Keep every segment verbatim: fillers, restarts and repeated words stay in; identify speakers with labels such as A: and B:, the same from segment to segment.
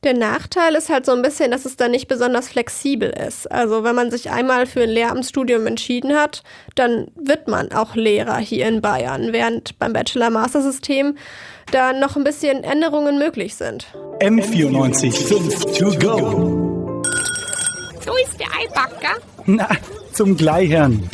A: Der Nachteil ist halt so ein bisschen, dass es dann nicht besonders flexibel ist. Also wenn man sich einmal für ein Lehramtsstudium entschieden hat, dann wird man auch Lehrer hier in Bayern, während beim Bachelor-Master-System da noch ein bisschen Änderungen möglich sind.
B: M vierundneunzig Komma fünf to go.
C: So ist der Eibacker.
B: Na, zum Gleichern.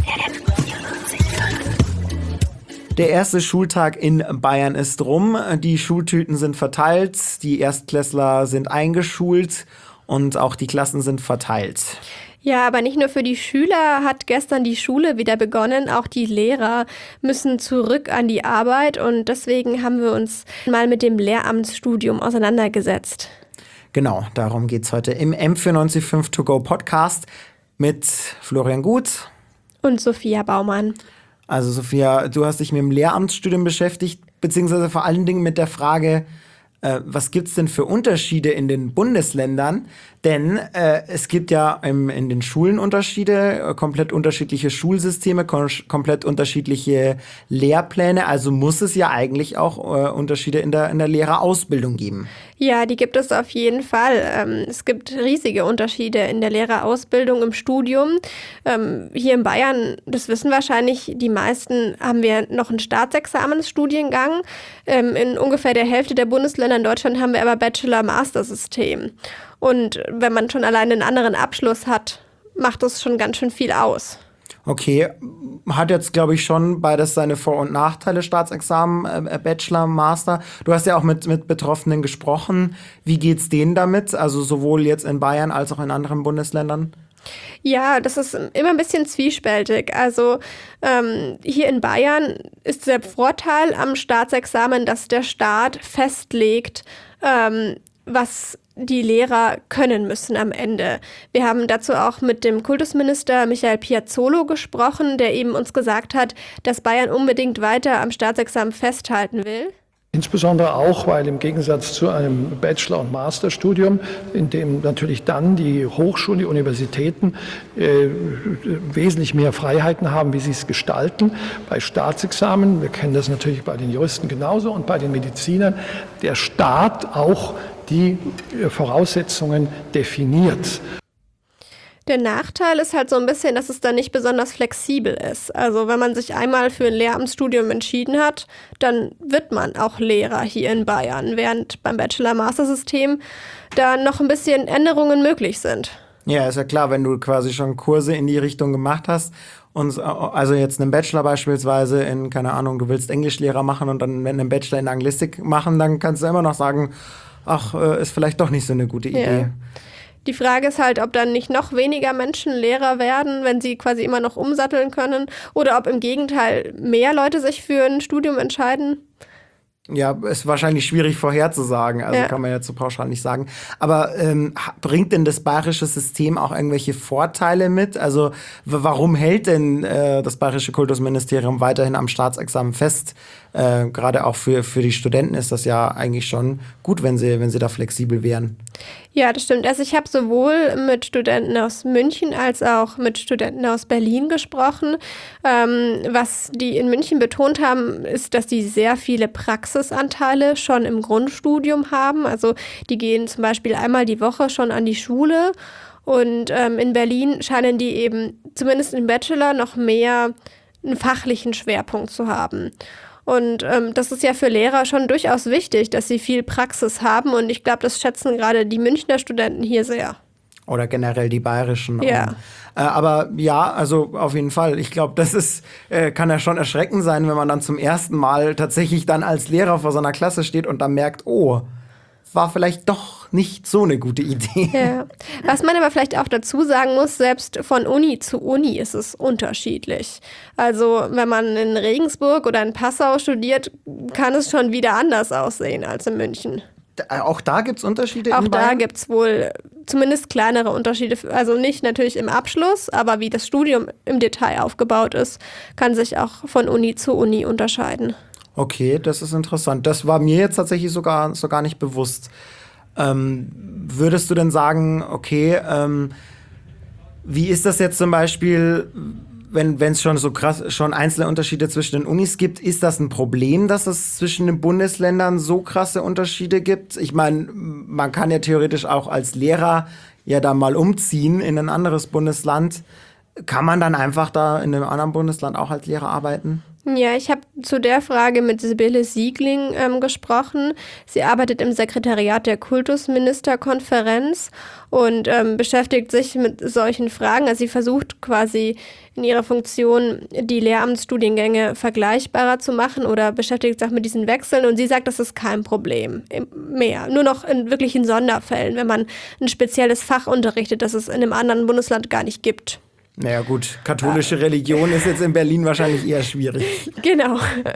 D: Der erste Schultag in Bayern ist rum. Die Schultüten sind verteilt, die Erstklässler sind eingeschult und auch die Klassen sind verteilt.
A: Ja, aber nicht nur für die Schüler hat gestern die Schule wieder begonnen. Auch die Lehrer müssen zurück an die Arbeit und deswegen haben wir uns mal mit dem Lehramtsstudium auseinandergesetzt.
D: Genau, darum geht's heute im M vierundneunzig Komma fünf to go Podcast mit Florian Gut
A: und Sophia Baumann.
D: Also Sophia, du hast dich mit dem Lehramtsstudium beschäftigt, beziehungsweise vor allen Dingen mit der Frage, äh, was gibt's denn für Unterschiede in den Bundesländern? Denn äh, es gibt ja im, in den Schulen Unterschiede, äh, komplett unterschiedliche Schulsysteme, kom- komplett unterschiedliche Lehrpläne. Also muss es ja eigentlich auch äh, Unterschiede in der, in der Lehrerausbildung geben.
A: Ja, die gibt es auf jeden Fall. Ähm, es gibt riesige Unterschiede in der Lehrerausbildung im Studium. Ähm, hier in Bayern, das wissen wahrscheinlich die meisten, haben wir noch einen Staatsexamensstudiengang. Ähm, in ungefähr der Hälfte der Bundesländer in Deutschland haben wir aber Bachelor-Master-System. Und wenn man schon alleine einen anderen Abschluss hat, macht das schon ganz schön viel aus.
D: Okay, hat jetzt, glaube ich, schon beides seine Vor- und Nachteile, Staatsexamen, äh, Bachelor, Master. Du hast ja auch mit, mit Betroffenen gesprochen. Wie geht's denen damit? Also sowohl jetzt in Bayern als auch in anderen Bundesländern?
A: Ja, das ist immer ein bisschen zwiespältig. Also ähm, hier in Bayern ist der Vorteil am Staatsexamen, dass der Staat festlegt, ähm, was die Lehrer können müssen am Ende. Wir haben dazu auch mit dem Kultusminister Michael Piazzolo gesprochen, der eben uns gesagt hat, dass Bayern unbedingt weiter am Staatsexamen festhalten will.
E: Insbesondere auch, weil im Gegensatz zu einem Bachelor- und Masterstudium, in dem natürlich dann die Hochschulen, die Universitäten äh, wesentlich mehr Freiheiten haben, wie sie es gestalten. Bei Staatsexamen, wir kennen das natürlich bei den Juristen genauso und bei den Medizinern, der Staat auch die Voraussetzungen definiert.
A: Der Nachteil ist halt so ein bisschen, dass es dann nicht besonders flexibel ist. Also wenn man sich einmal für ein Lehramtsstudium entschieden hat, dann wird man auch Lehrer hier in Bayern, während beim Bachelor-Master-System da noch ein bisschen Änderungen möglich sind.
D: Ja, ist ja klar, wenn du quasi schon Kurse in die Richtung gemacht hast und also jetzt einen Bachelor beispielsweise in, keine Ahnung, du willst Englischlehrer machen und dann einen Bachelor in Anglistik machen, dann kannst du immer noch sagen, ach, ist vielleicht doch nicht so eine gute Idee.
A: Ja. Die Frage ist halt, ob dann nicht noch weniger Menschen Lehrer werden, wenn sie quasi immer noch umsatteln können, oder ob im Gegenteil mehr Leute sich für ein Studium entscheiden.
D: Ja, ist wahrscheinlich schwierig vorherzusagen, also
A: ja.
D: kann man jetzt so pauschal nicht sagen. Aber ähm, bringt denn das bayerische System auch irgendwelche Vorteile mit? Also w- warum hält denn äh, das bayerische Kultusministerium weiterhin am Staatsexamen fest? Äh, Gerade auch für, für die Studenten ist das ja eigentlich schon gut, wenn sie, wenn sie da flexibel wären.
A: Ja, das stimmt. Also ich habe sowohl mit Studenten aus München als auch mit Studenten aus Berlin gesprochen. Ähm, was die in München betont haben, ist, dass die sehr viele Praxisanteile schon im Grundstudium haben. Also die gehen zum Beispiel einmal die Woche schon an die Schule. Und ähm, in Berlin scheinen die eben zumindest im Bachelor noch mehr einen fachlichen Schwerpunkt zu haben. Und ähm, das ist ja für Lehrer schon durchaus wichtig, dass sie viel Praxis haben. Und ich glaube, das schätzen gerade die Münchner Studenten hier sehr.
D: Oder generell die bayerischen.
A: Ja.
D: Und, äh, aber ja, also auf jeden Fall. Ich glaube, das ist, äh, kann ja schon erschreckend sein, wenn man dann zum ersten Mal tatsächlich dann als Lehrer vor so einer Klasse steht und dann merkt, oh, war vielleicht doch nicht so eine gute Idee.
A: Ja. Was man aber vielleicht auch dazu sagen muss, selbst von Uni zu Uni ist es unterschiedlich. Also wenn man in Regensburg oder in Passau studiert, kann es schon wieder anders aussehen als in München.
D: Da, auch da gibt es Unterschiede?
A: Auch
D: in
A: da
D: Bayern?
A: gibt es wohl zumindest kleinere Unterschiede. Also nicht natürlich im Abschluss, aber wie das Studium im Detail aufgebaut ist, kann sich auch von Uni zu Uni unterscheiden.
D: Okay, das ist interessant. Das war mir jetzt tatsächlich sogar, so gar nicht bewusst. Ähm, würdest du denn sagen, okay, ähm, wie ist das jetzt zum Beispiel, wenn es schon so krass, schon einzelne Unterschiede zwischen den Unis gibt, ist das ein Problem, dass es zwischen den Bundesländern so krasse Unterschiede gibt? Ich meine, man kann ja theoretisch auch als Lehrer ja da mal umziehen in ein anderes Bundesland. Kann man dann einfach da in einem anderen Bundesland auch als Lehrer arbeiten?
A: Ja, ich habe zu der Frage mit Sibylle Siegling ähm, gesprochen. Sie arbeitet im Sekretariat der Kultusministerkonferenz und ähm, beschäftigt sich mit solchen Fragen. Also sie versucht quasi in ihrer Funktion die Lehramtsstudiengänge vergleichbarer zu machen oder beschäftigt sich auch mit diesen Wechseln. Und sie sagt, das ist kein Problem mehr. Nur noch in wirklich in Sonderfällen, wenn man ein spezielles Fach unterrichtet, das es in einem anderen Bundesland gar nicht gibt.
D: Naja gut, katholische Religion ist jetzt in Berlin wahrscheinlich eher schwierig.
A: Genau.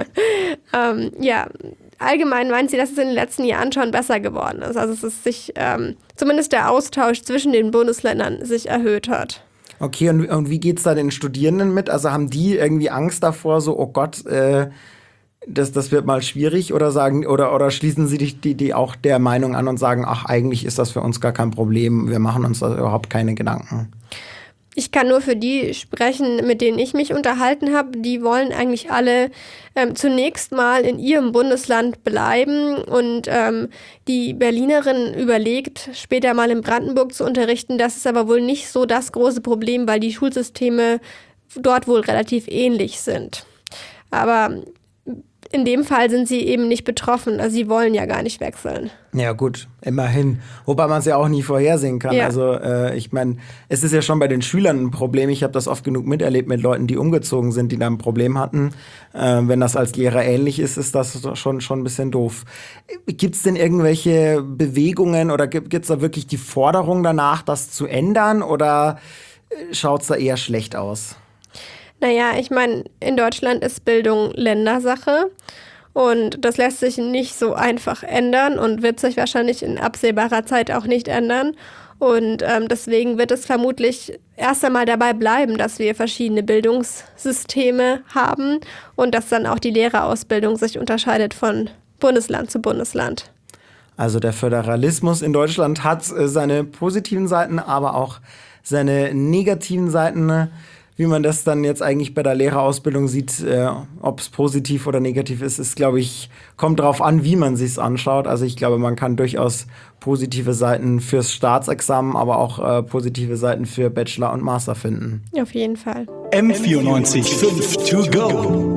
A: ähm, ja, allgemein meint sie, dass es in den letzten Jahren schon besser geworden ist. Also es ist sich, ähm, zumindest der Austausch zwischen den Bundesländern sich erhöht hat.
D: Okay, und, und wie geht's da den Studierenden mit? Also haben die irgendwie Angst davor, so, oh Gott, äh, das, das wird mal schwierig, oder sagen, oder, oder schließen sie die, die, die auch der Meinung an und sagen, ach, eigentlich ist das für uns gar kein Problem, wir machen uns da überhaupt keine Gedanken?
A: Ich kann nur für die sprechen, mit denen ich mich unterhalten habe. Die wollen eigentlich alle ähm, zunächst mal in ihrem Bundesland bleiben. Und ähm, die Berlinerin überlegt, später mal in Brandenburg zu unterrichten. Das ist aber wohl nicht so das große Problem, weil die Schulsysteme dort wohl relativ ähnlich sind. Aber in dem Fall sind sie eben nicht betroffen. Also sie wollen ja gar nicht wechseln.
D: Ja gut, immerhin. Wobei man es ja auch nie vorhersehen kann.
A: Ja.
D: Also äh, ich meine, es ist ja schon bei den Schülern ein Problem. Ich habe das oft genug miterlebt mit Leuten, die umgezogen sind, die da ein Problem hatten. Äh, wenn das als Lehrer ähnlich ist, ist das schon, schon ein bisschen doof. Gibt es denn irgendwelche Bewegungen oder gibt es da wirklich die Forderung danach, das zu ändern, oder schaut es da eher schlecht aus?
A: Naja, ich meine, in Deutschland ist Bildung Ländersache und das lässt sich nicht so einfach ändern und wird sich wahrscheinlich in absehbarer Zeit auch nicht ändern. Und ähm, deswegen wird es vermutlich erst einmal dabei bleiben, dass wir verschiedene Bildungssysteme haben und dass dann auch die Lehrerausbildung sich unterscheidet von Bundesland zu Bundesland.
D: Also der Föderalismus in Deutschland hat äh, seine positiven Seiten, aber auch seine negativen Seiten. Wie man das dann jetzt eigentlich bei der Lehrerausbildung sieht, äh, ob es positiv oder negativ ist, ist, glaube ich, kommt drauf an, wie man sich's anschaut. Also ich glaube, man kann durchaus positive Seiten fürs Staatsexamen, aber auch äh, positive Seiten für Bachelor und Master finden.
A: Auf jeden Fall.
B: M vierundneunzig Komma fünf to go.